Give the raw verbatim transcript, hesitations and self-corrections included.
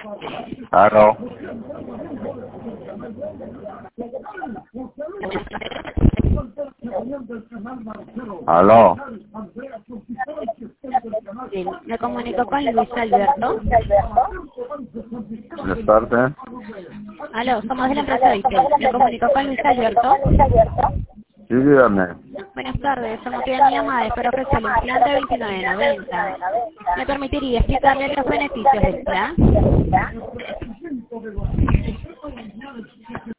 Aló. Aló. Sí, me comunico con Luis Alberto. ¿De parte? Aló, somos de la empresa Vitel. Me comunico con Luis Alberto. Sí, dígame. Buenas tardes, somos de mi llamada para ofrecerle un plan de veintinueve noventa. ¿Me permitiría explicarle los beneficios del plan?